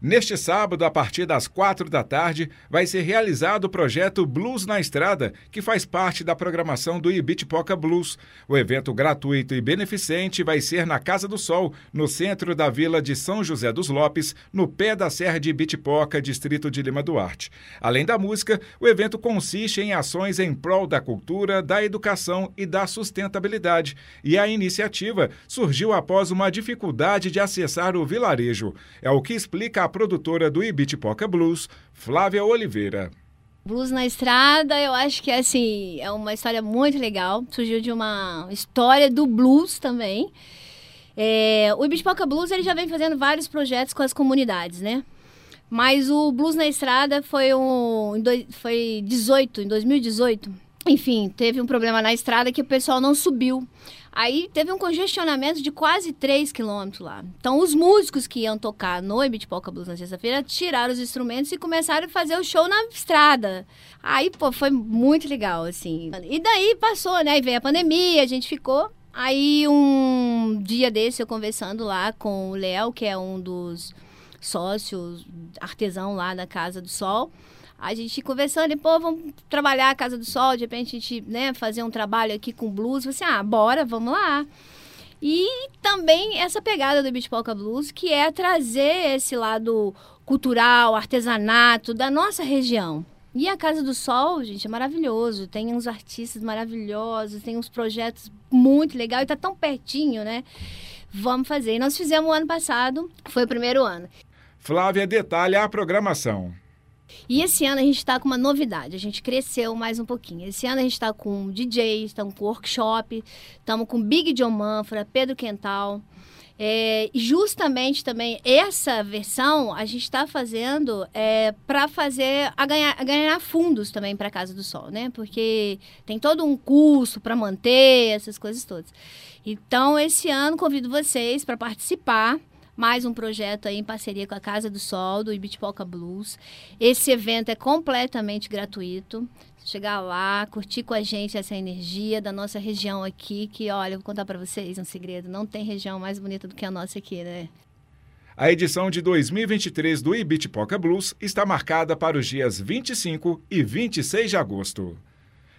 Neste sábado, a partir das 4 da tarde, vai ser realizado o projeto Blues na Estrada, que faz parte da programação do Ibitipoca Blues. O evento gratuito e beneficente vai ser na Casa do Sol, no centro da vila de São José dos Lopes, no pé da Serra de Ibitipoca, distrito de Lima Duarte. Além da música, o evento consiste em ações em prol da cultura, da educação e da sustentabilidade. E a iniciativa surgiu após uma dificuldade de acessar o vilarejo. É o que explica a produtora do Ibitipoca Blues, Flávia Oliveira. Blues na Estrada, eu acho que assim, é uma história muito legal. Surgiu de uma história do blues também. O Ibitipoca Blues ele já vem fazendo vários projetos com as comunidades, né? Mas o Blues na Estrada foi em 2018. Enfim, teve um problema na estrada que o pessoal não subiu. Aí teve um congestionamento de quase 3 quilômetros lá. Então, os músicos que iam tocar no Ibitipoca Blues na sexta-feira tiraram os instrumentos e começaram a fazer o show na estrada. Aí, foi muito legal, assim. E daí passou, né? E veio a pandemia, a gente ficou. Aí, um dia desse, eu conversando lá com o Léo, que é um dos sócios, artesão lá da Casa do Sol. A gente conversando e, vamos trabalhar a Casa do Sol, de repente a gente, né, fazer um trabalho aqui com blues. Eu falei assim, bora, vamos lá. E também essa pegada do Ibitipoca Blues, que é trazer esse lado cultural, artesanato da nossa região. E a Casa do Sol, gente, é maravilhoso. Tem uns artistas maravilhosos, tem uns projetos muito legais e tá tão pertinho, né? Vamos fazer. E nós fizemos o ano passado, foi o primeiro ano. Flávia detalha a programação. E esse ano a gente está com uma novidade, a gente cresceu mais um pouquinho. Esse ano a gente está com DJ, estamos com workshop, estamos com Big John Manfra, Pedro Quental. E justamente também essa versão a gente está fazendo para ganhar fundos também para a Casa do Sol, né? Porque tem todo um custo para manter essas coisas todas. Então, esse ano convido vocês para participar. Mais um projeto aí em parceria com a Casa do Sol, do Ibitipoca Blues. Esse evento é completamente gratuito. Chegar lá, curtir com a gente essa energia da nossa região aqui, que, olha, eu vou contar para vocês um segredo, não tem região mais bonita do que a nossa aqui, né? A edição de 2023 do Ibitipoca Blues está marcada para os dias 25 e 26 de agosto.